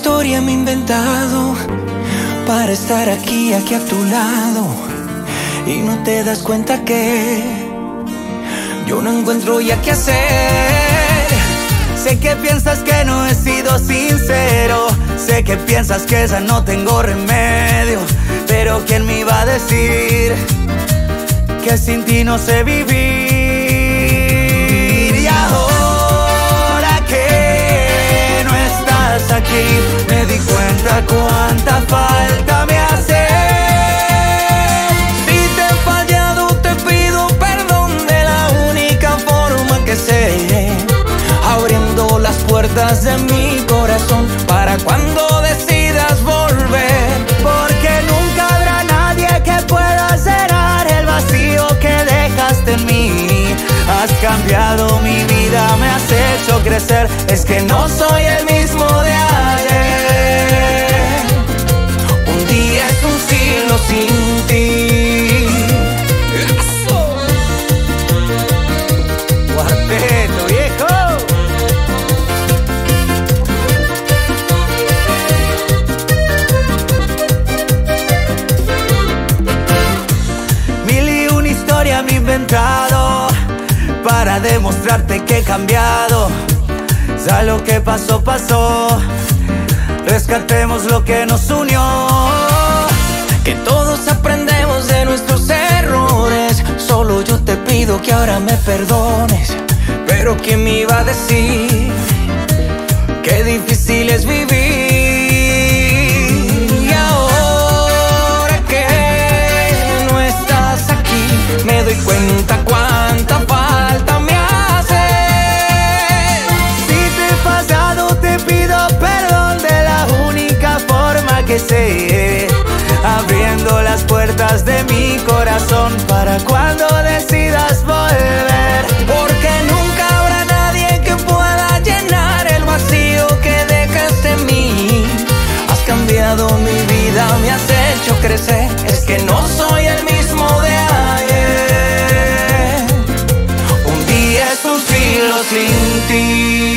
historia me he inventado para estar aquí a tu lado. Y no te das cuenta que yo no encuentro ya qué hacer. Sé que piensas que no he sido sincero, sé que piensas que ya no tengo remedio, pero ¿quién me iba a decir que sin ti no sé vivir? Y ahora que no estás aquí, me di cuenta cuánta falta me hace. Si te he fallado, te pido perdón de la única forma que sé, abriendo las puertas de mi corazón para cuando decidas volver. Porque nunca habrá nadie que pueda llenar el vacío que dejaste en mí. Has cambiado mi vida, me has hecho crecer. Es que no soy el mismo de ayer. Un día es un siglo sin ti. Cuarteto, viejo. Mil y una historia me he inventado para demostrarte que he cambiado. Ya lo que pasó, pasó. Rescatemos lo que nos unió. Que todos aprendemos de nuestros errores. Solo yo te pido que ahora me perdones. Pero ¿quién me iba a decir qué difícil es vivir? Y ahora que no estás aquí, me doy cuenta cuánta falta me hace. Si te he pasado, te pido perdón de la única forma que sé, abriendo las puertas de mi corazón para cuando decidas volver. Porque nunca habrá nadie que pueda llenar el vacío que dejaste en mí. Has cambiado mi vida, me has hecho crecer. Es que no soy el mismo de ayer. Un día es un siglo sin ti.